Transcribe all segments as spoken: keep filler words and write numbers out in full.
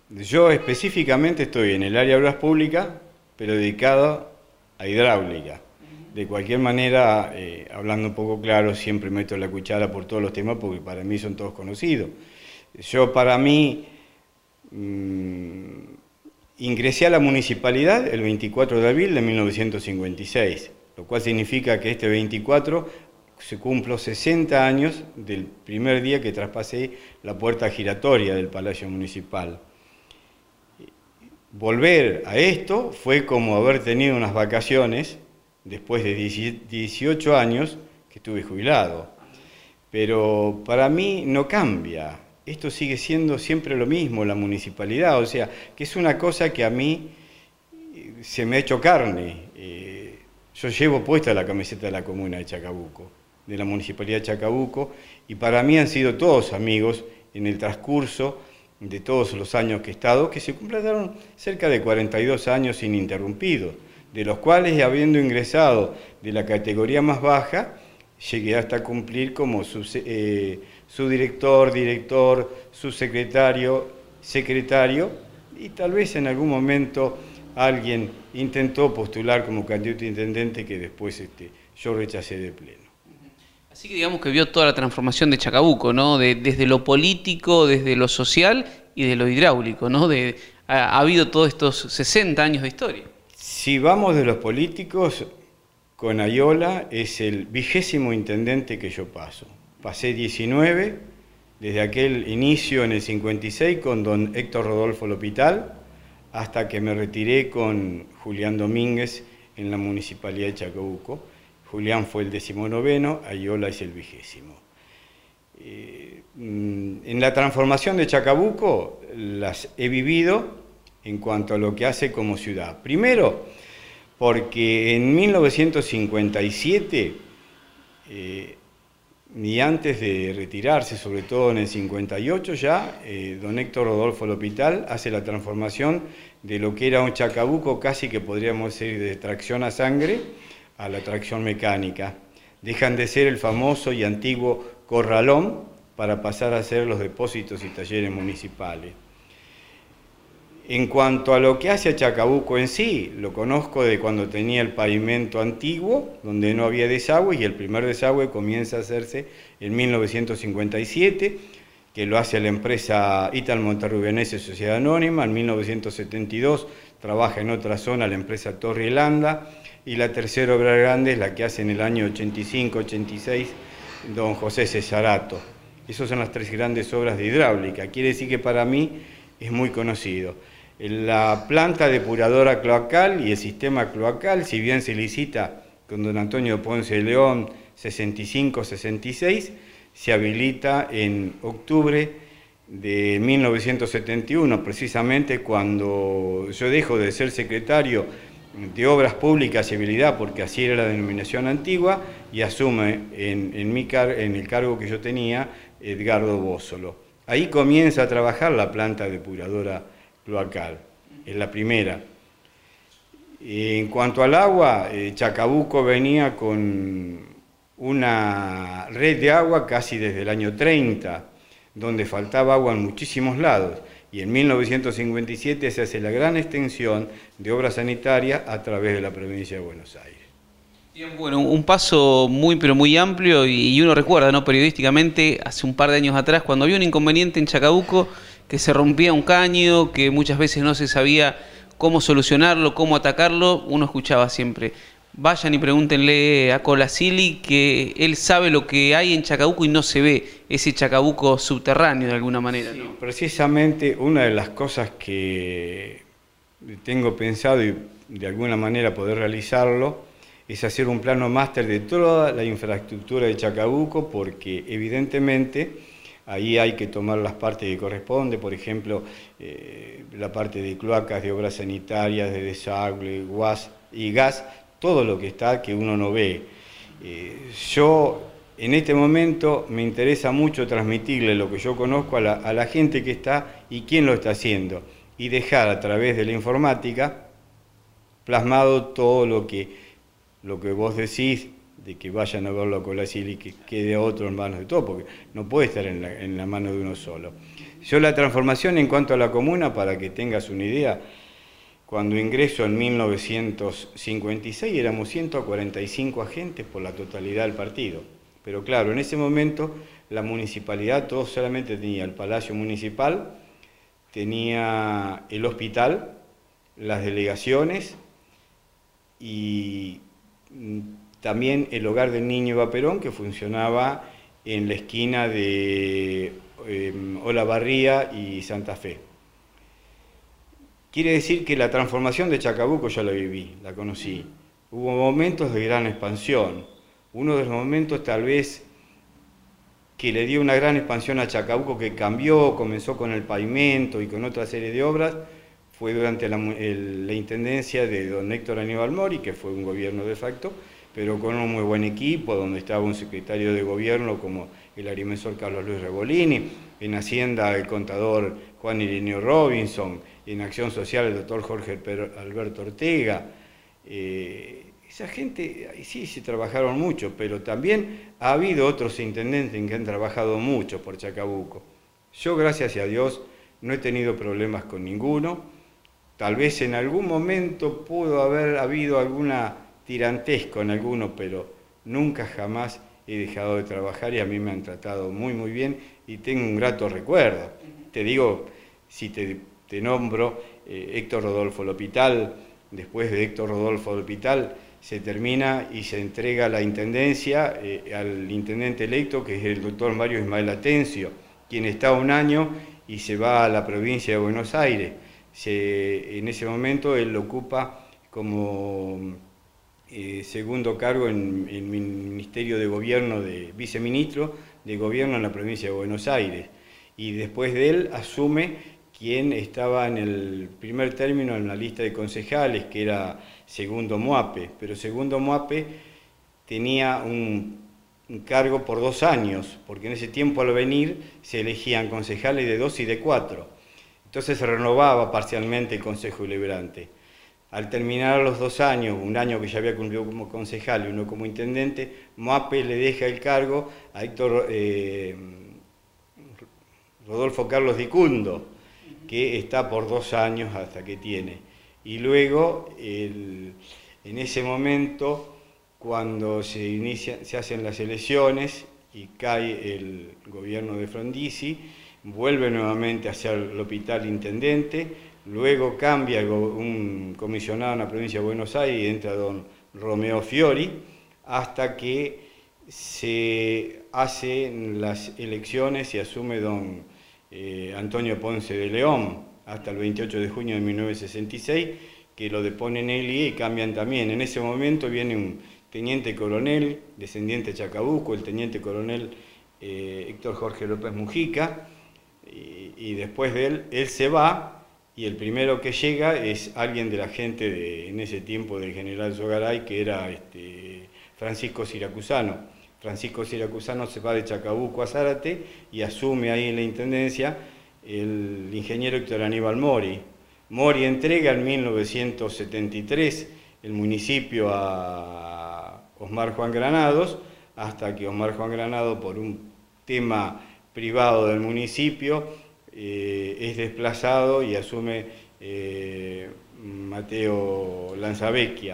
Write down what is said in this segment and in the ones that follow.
Yo específicamente estoy en el área de obras públicas, pero dedicado a hidráulica. De cualquier manera, eh, hablando un poco claro, siempre meto la cuchara por todos los temas porque para mí son todos conocidos. Yo para mí mmm, ingresé a la municipalidad el veinticuatro de abril de mil novecientos cincuenta y seis, lo cual significa que este veinticuatro se cumplo sesenta años del primer día que traspasé la puerta giratoria del Palacio Municipal. Volver a esto fue como haber tenido unas vacaciones después de dieciocho años que estuve jubilado. Pero para mí no cambia, esto sigue siendo siempre lo mismo, la municipalidad, o sea, que es una cosa que a mí se me ha hecho carne. Eh, yo llevo puesta la camiseta de la comuna de Chacabuco, de la municipalidad de Chacabuco, y para mí han sido todos amigos en el transcurso de todos los años que he estado, que se completaron cerca de cuarenta y dos años ininterrumpidos, de los cuales, habiendo ingresado de la categoría más baja, llegué hasta cumplir como su, eh, subdirector, director, subsecretario, secretario, y tal vez en algún momento alguien intentó postular como candidato a intendente que después este, yo rechacé de pleno. Así que digamos que vio toda la transformación de Chacabuco, ¿no? De, desde lo político, desde lo social y de lo hidráulico, ¿no? De, ha, ha habido todos estos sesenta años de historia. Si vamos de los políticos, con Ayola es el vigésimo intendente que yo paso. Pasé diecinueve, desde aquel inicio en el cincuenta y seis con don Héctor Rodolfo L'Hopital, hasta que me retiré con Julián Domínguez en la Municipalidad de Chacabuco. Julián fue el decimonoveno, Ayola es el vigésimo. Eh, en la transformación de Chacabuco las he vivido en cuanto a lo que hace como ciudad. Primero, porque en mil novecientos cincuenta y siete, eh, y antes de retirarse, sobre todo en el cincuenta y ocho ya, eh, don Héctor Rodolfo L'Hopital hace la transformación de lo que era un Chacabuco casi que podríamos decir de tracción a sangre, a la tracción mecánica. Dejan de ser el famoso y antiguo corralón para pasar a ser los depósitos y talleres municipales. En cuanto a lo que hace a Chacabuco en sí, lo conozco de cuando tenía el pavimento antiguo, donde no había desagüe, y el primer desagüe comienza a hacerse en mil novecientos cincuenta y siete, que lo hace la empresa Ital Monterrubianese Sociedad Anónima. En mil novecientos setenta y dos trabaja en otra zona la empresa Torre Elanda, y la tercera obra grande es la que hace en el año ochenta y cinco ochenta y seis don José Cesarato. Esas son las tres grandes obras de hidráulica. Quiere decir que para mí es muy conocido. La planta depuradora cloacal y el sistema cloacal, si bien se licita con don Antonio Ponce de León sesenta y cinco sesenta y seis, se habilita en octubre de mil novecientos setenta y uno, precisamente cuando yo dejo de ser secretario de Obras Públicas y Habilidad, porque así era la denominación antigua, y asume en, en, mi car en el cargo que yo tenía Edgardo Bósolo. Ahí comienza a trabajar la planta depuradora cloacal, es la primera. En cuanto al agua, eh, Chacabuco venía con una red de agua casi desde el año treinta, donde faltaba agua en muchísimos lados, y en mil novecientos cincuenta y siete se hace la gran extensión de obras sanitarias a través de la provincia de Buenos Aires. Bien, bueno, un paso muy pero muy amplio, y uno recuerda, ¿no?, periodísticamente, hace un par de años atrás, cuando había un inconveniente en Chacabuco, que se rompía un caño, que muchas veces no se sabía cómo solucionarlo, cómo atacarlo, uno escuchaba siempre: vayan y pregúntenle a Colasili que él sabe lo que hay en Chacabuco y no se ve ese Chacabuco subterráneo de alguna manera, ¿no? Sí, precisamente una de las cosas que tengo pensado y de alguna manera poder realizarlo es hacer un plano máster de toda la infraestructura de Chacabuco, porque evidentemente ahí hay que tomar las partes que corresponde, por ejemplo, eh, la parte de cloacas, de obras sanitarias, de desagüe, gas y gas, todo lo que está que uno no ve. Eh, yo en este momento me interesa mucho transmitirle lo que yo conozco a la, a la gente que está y quién lo está haciendo, y dejar a través de la informática plasmado todo lo que, lo que vos decís, de que vayan a verlo a Colasili y que quede otro en manos de todo, porque no puede estar en la, en la mano de uno solo. Yo la transformación en cuanto a la comuna, para que tengas una idea, cuando ingreso en mil novecientos cincuenta y seis éramos ciento cuarenta y cinco agentes por la totalidad del partido. Pero claro, en ese momento la municipalidad todo solamente tenía el Palacio Municipal, tenía el hospital, las delegaciones y también el Hogar del Niño Eva Perón, que funcionaba en la esquina de eh, Olavarría y Santa Fe. Quiere decir que la transformación de Chacabuco yo la viví, la conocí. Hubo momentos de gran expansión. Uno de los momentos tal vez que le dio una gran expansión a Chacabuco, que cambió, comenzó con el pavimento y con otra serie de obras, fue durante la, el, la intendencia de don Héctor Aníbal Mori, que fue un gobierno de facto, pero con un muy buen equipo, donde estaba un secretario de gobierno como el agrimensor Carlos Luis Rebolini, en Hacienda el contador Juan Ireneo Robinson, en Acción Social el doctor Jorge Alberto Ortega. Eh, esa gente, sí, se trabajaron mucho, pero también ha habido otros intendentes que han trabajado mucho por Chacabuco. Yo, gracias a Dios, no he tenido problemas con ninguno. Tal vez en algún momento pudo haber habido alguna tirantesco en alguno, pero nunca jamás he dejado de trabajar y a mí me han tratado muy muy bien y tengo un grato recuerdo. Te digo, si te, te nombro, eh, Héctor Rodolfo L'Hopital, después de Héctor Rodolfo L'Hopital se termina y se entrega la intendencia eh, al intendente electo, que es el doctor Mario Ismael Atencio, quien está un año y se va a la provincia de Buenos Aires. Se, en ese momento él lo ocupa como eh, segundo cargo en el Ministerio de Gobierno, de viceministro de Gobierno en la provincia de Buenos Aires. Y después de él asume quien estaba en el primer término en la lista de concejales, que era Segundo Moape, pero Segundo Moape tenía un, un cargo por dos años, porque en ese tiempo al venir se elegían concejales de dos y de cuatro. Entonces se renovaba parcialmente el Consejo Deliberante. Al terminar los dos años, un año que ya había cumplido como concejal y uno como intendente, Moape le deja el cargo a Héctor eh, Rodolfo Carlos Dicundo, que está por dos años hasta que tiene. Y luego, el, en ese momento, cuando se, inicia, se hacen las elecciones y cae el gobierno de Frondizi, vuelve nuevamente a ser el hospital intendente, luego cambia un comisionado en la provincia de Buenos Aires y entra don Romeo Fiori, hasta que se hacen las elecciones y asume don Eh, Antonio Ponce de León, hasta el veintiocho de junio de mil novecientos sesenta y seis, que lo deponen él y cambian también. En ese momento viene un teniente coronel, descendiente de Chacabuco, el teniente coronel eh, Héctor Jorge López Mujica, y, y después de él, él se va, y el primero que llega es alguien de la gente de, en ese tiempo del general Zogaray, que era este, Francisco Siracusano. Francisco Siracusano se va de Chacabuco a Zárate y asume ahí en la intendencia el ingeniero Héctor Aníbal Mori. Mori entrega en mil novecientos setenta y tres el municipio a Osmar Juan Granados, hasta que Osmar Juan Granados, por un tema privado del municipio, eh, es desplazado y asume eh, Mateo Lanzavecchia.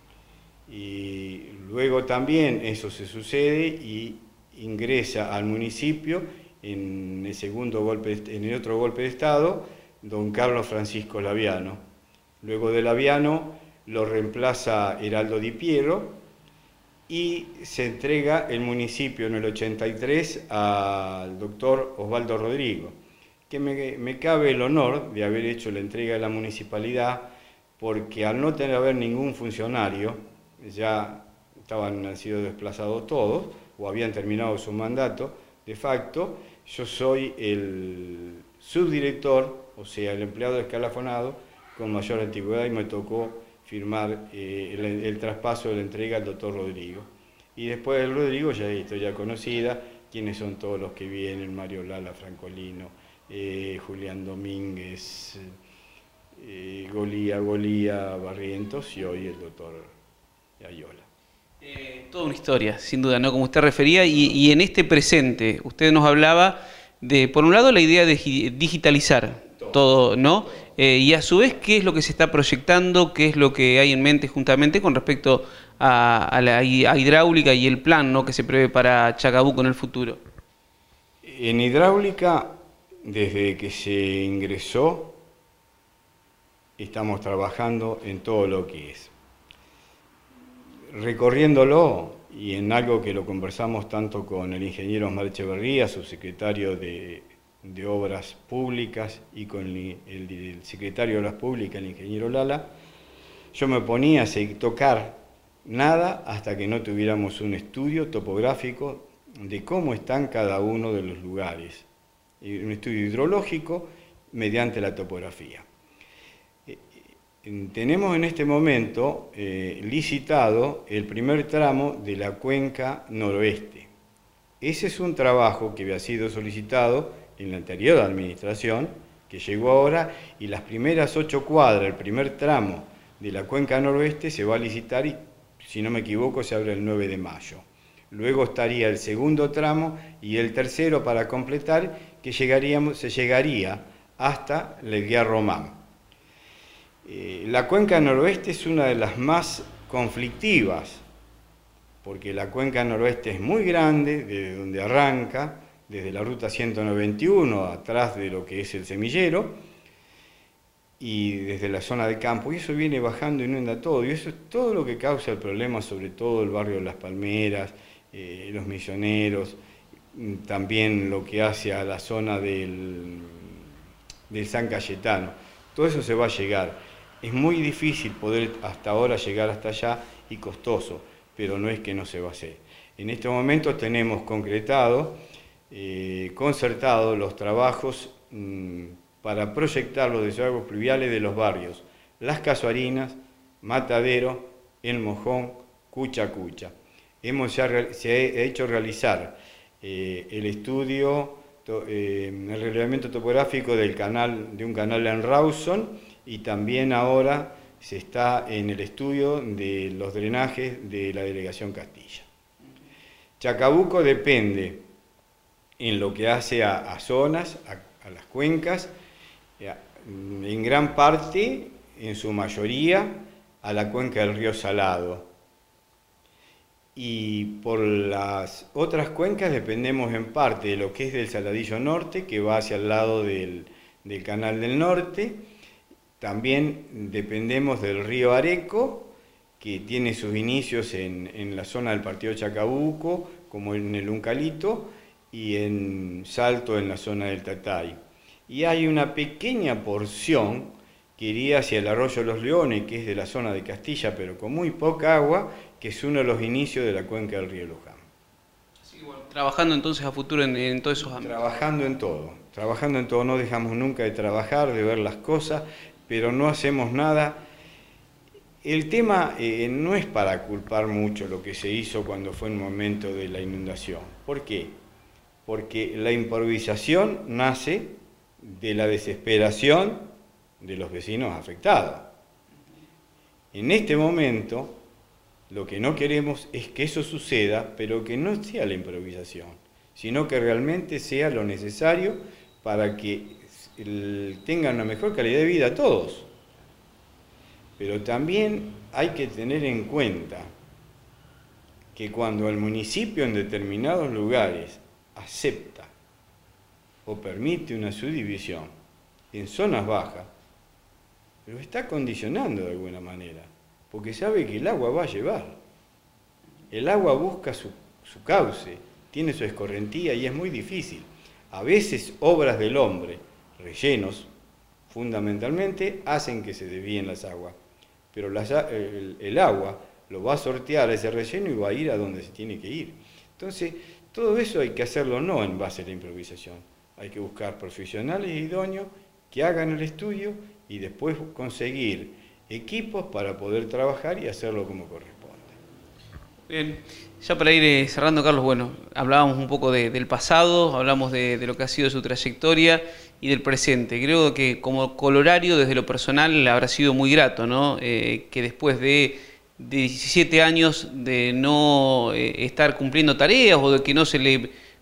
Y luego también eso se sucede y ingresa al municipio en el segundo golpe, en el otro golpe de Estado, don Carlos Francisco Laviano. Luego de Laviano lo reemplaza Heraldo Di Piero y se entrega el municipio en el ochenta y tres al doctor Osvaldo Rodrigo, que me, me cabe el honor de haber hecho la entrega de la municipalidad, porque al no tener haber ningún funcionario, ya estaban han sido desplazados todos, o habían terminado su mandato, de facto, yo soy el subdirector, o sea, el empleado escalafonado con mayor antigüedad, y me tocó firmar eh, el, el traspaso de la entrega al doctor Rodrigo. Y después del Rodrigo ya estoy ya conocida, quiénes son todos los que vienen: Mario Lala, Francolino, eh, Julián Domínguez, eh, Golía, Golía, Barrientos, y hoy el doctor Ayola. Eh, toda una historia, sin duda, ¿no? Como usted refería, y, y en este presente, usted nos hablaba de, por un lado, la idea de digitalizar todo, todo ¿no? Eh, y a su vez, ¿qué es lo que se está proyectando? ¿Qué es lo que hay en mente justamente con respecto a, a la a hidráulica y el plan, ¿no?, que se prevé para Chacabuco en el futuro? En hidráulica, desde que se ingresó, estamos trabajando en todo lo que es. Recorriéndolo, y en algo que lo conversamos tanto con el ingeniero Osmar Echeverría, subsecretario de, de Obras Públicas, y con el, el, el secretario de Obras Públicas, el ingeniero Lala, yo me ponía a tocar nada hasta que no tuviéramos un estudio topográfico de cómo están cada uno de los lugares, un estudio hidrológico mediante la topografía. Tenemos en este momento eh, licitado el primer tramo de la cuenca noroeste. Ese es un trabajo que había sido solicitado en la anterior administración, que llegó ahora, y las primeras ocho cuadras, el primer tramo de la cuenca noroeste se va a licitar y, si no me equivoco, se abre el nueve de mayo. Luego estaría el segundo tramo y el tercero para completar, que llegaríamos, se llegaría hasta Leguía Román. Eh, la cuenca noroeste es una de las más conflictivas, porque la cuenca noroeste es muy grande, desde donde arranca, desde la ruta ciento noventa y uno, atrás de lo que es el semillero, y desde la zona de campo, y eso viene bajando y inunda todo, y eso es todo lo que causa el problema, sobre todo el barrio de Las Palmeras, eh, los Misioneros, también lo que hace a la zona del, del San Cayetano. Todo eso se va a llegar. Es muy difícil poder hasta ahora llegar hasta allá y costoso, pero no es que no se va a hacer. En este momento tenemos concretado, eh, concertado los trabajos mmm, para proyectar los desagües pluviales de los barrios Las Casuarinas, Matadero, El Mojón, Cucha Cucha. Hemos ya, se ha hecho realizar eh, el estudio, to, eh, el relevamiento topográfico del canal, de un canal en Rawson, y también ahora se está en el estudio de los drenajes de la delegación Castilla. Chacabuco depende en lo que hace a, a zonas, a, a las cuencas, en gran parte, en su mayoría, a la cuenca del río Salado. Y por las otras cuencas dependemos en parte de lo que es del Saladillo Norte, que va hacia el lado del, del Canal del Norte. También dependemos del río Areco, que tiene sus inicios en, en la zona del partido Chacabuco, como en el Uncalito, y en Salto en la zona del Tatay. Y hay una pequeña porción que iría hacia el arroyo Los Leones, que es de la zona de Castilla, pero con muy poca agua, que es uno de los inicios de la cuenca del río Luján. Así que bueno, trabajando entonces a futuro en, en todos esos ámbitos. Trabajando en todo, trabajando en todo, no dejamos nunca de trabajar, de ver las cosas, pero no hacemos nada. El tema eh, no es para culpar mucho lo que se hizo cuando fue el momento de la inundación. ¿Por qué? Porque la improvisación nace de la desesperación de los vecinos afectados. En este momento, lo que no queremos es que eso suceda, pero que no sea la improvisación, sino que realmente sea lo necesario para que tengan una mejor calidad de vida todos. Pero también hay que tener en cuenta que cuando el municipio en determinados lugares acepta o permite una subdivisión en zonas bajas, lo está condicionando de alguna manera, porque sabe que el agua va a llevar. El agua busca su, su cauce, tiene su escorrentía y es muy difícil. A veces obras del hombre, rellenos, fundamentalmente, hacen que se desvíen las aguas. Pero las, el, el agua lo va a sortear ese relleno y va a ir a donde se tiene que ir. Entonces, todo eso hay que hacerlo no en base a la improvisación. Hay que buscar profesionales idóneos que hagan el estudio y después conseguir equipos para poder trabajar y hacerlo como corresponde. Bien, ya para ir cerrando, Carlos, bueno, hablábamos un poco de, del pasado, hablamos de, de lo que ha sido su trayectoria y del presente. Creo que como colorario, desde lo personal, le habrá sido muy grato, ¿no? Eh, que después de diecisiete años de no eh, estar cumpliendo tareas o de que no se le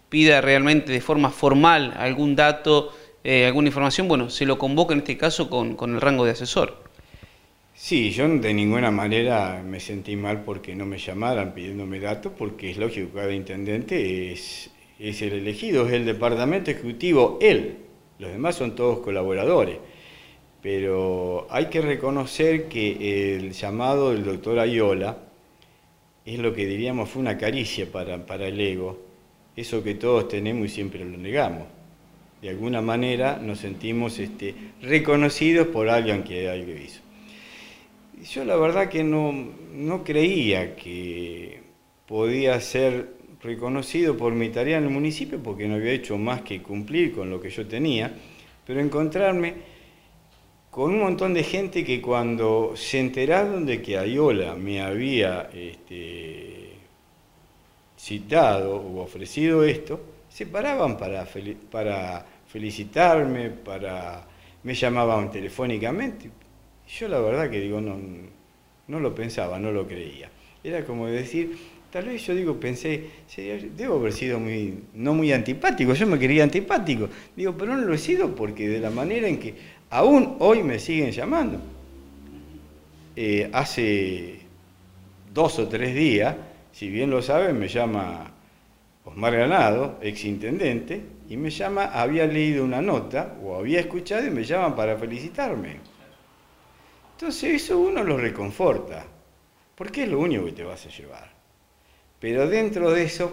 pida realmente de forma formal algún dato, eh, alguna información, bueno, se lo convoca en este caso con, con el rango de asesor. Sí, yo de ninguna manera me sentí mal porque no me llamaran pidiéndome datos, porque es lógico que cada intendente es, es el elegido, es el departamento ejecutivo, él. Los demás son todos colaboradores. Pero hay que reconocer que el llamado del doctor Ayola es lo que diríamos fue una caricia para, para el ego, eso que todos tenemos y siempre lo negamos. De alguna manera nos sentimos este, reconocidos por alguien que algo hizo. Yo la verdad que no, no creía que podía ser reconocido por mi tarea en el municipio porque no había hecho más que cumplir con lo que yo tenía, pero encontrarme con un montón de gente que cuando se enteraron de que Ayola me había este, citado o ofrecido esto, se paraban para, fel para felicitarme, para, me llamaban telefónicamente. Yo la verdad que digo, no, no lo pensaba, no lo creía. Era como decir, tal vez yo digo, pensé, debo haber sido muy, no muy antipático, yo me quería antipático. Digo, pero no lo he sido porque de la manera en que aún hoy me siguen llamando. Eh, hace dos o tres días, si bien lo saben, me llama Osmar Ganado, ex intendente, y me llama, había leído una nota o había escuchado y me llaman para felicitarme. Entonces eso uno lo reconforta, porque es lo único que te vas a llevar. Pero dentro de eso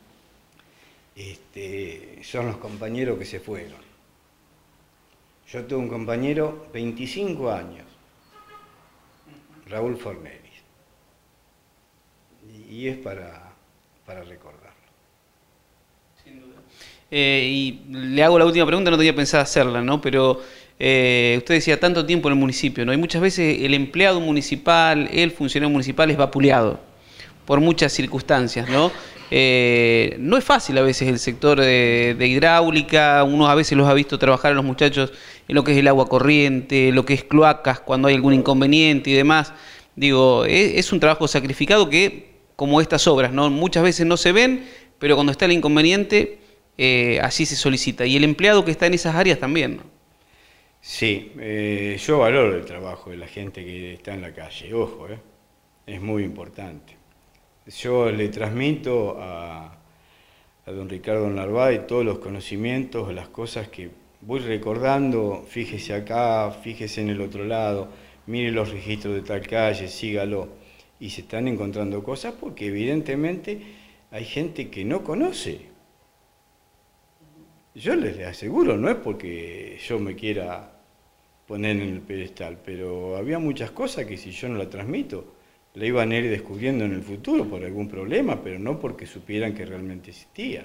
este, son los compañeros que se fueron. Yo tuve un compañero, veinticinco años, Raúl Forneris, y es para, para recordarlo. Sin duda. Eh, y le hago la última pregunta, no tenía pensado hacerla, ¿no? Pero eh, usted decía tanto tiempo en el municipio, ¿no? Y muchas veces el empleado municipal, el funcionario municipal es vapuleado por muchas circunstancias, ¿no? Eh, no es fácil a veces el sector de, de hidráulica, uno a veces los ha visto trabajar a los muchachos en lo que es el agua corriente, lo que es cloacas, cuando hay algún inconveniente y demás. Digo, es, es un trabajo sacrificado que, como estas obras, ¿no? Muchas veces no se ven, pero cuando está el inconveniente, eh, así se solicita. Y el empleado que está en esas áreas también, ¿no? Sí, eh, yo valoro el trabajo de la gente que está en la calle, ojo, eh, es muy importante. Yo le transmito a, a don Ricardo Narváez todos los conocimientos, las cosas que voy recordando, fíjese acá, fíjese en el otro lado, mire los registros de tal calle, sígalo. Y se están encontrando cosas porque evidentemente hay gente que no conoce. Yo les aseguro, no es porque yo me quiera poner en el pedestal, pero había muchas cosas que si yo no las transmito, la iban a ir descubriendo en el futuro por algún problema, pero no porque supieran que realmente existía.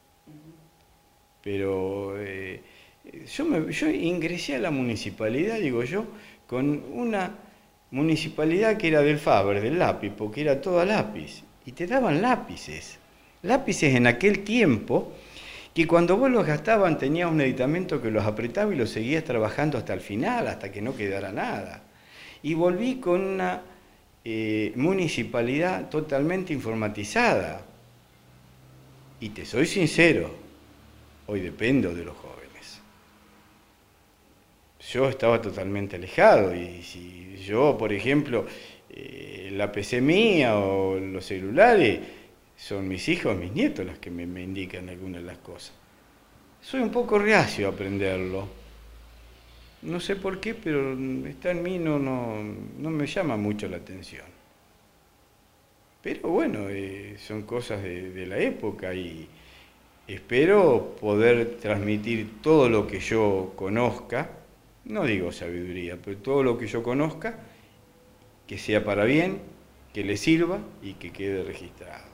Pero eh, yo, me, yo ingresé a la municipalidad, digo yo, con una municipalidad que era del Faber, del lápiz, porque era toda lápiz, y te daban lápices. Lápices en aquel tiempo, que cuando vos los gastaban tenías un aditamento que los apretaba y los seguías trabajando hasta el final, hasta que no quedara nada. Y volví con una Eh, municipalidad totalmente informatizada. Y te soy sincero, hoy dependo de los jóvenes. Yo estaba totalmente alejado y si yo, por ejemplo, eh, la P C mía o los celulares, son mis hijos, mis nietos los que me, me indican algunas de las cosas. Soy un poco reacio a aprenderlo. No sé por qué, pero está en mí, no, no, no me llama mucho la atención. Pero bueno, eh, son cosas de, de la época y espero poder transmitir todo lo que yo conozca, no digo sabiduría, pero todo lo que yo conozca, que sea para bien, que le sirva y que quede registrado.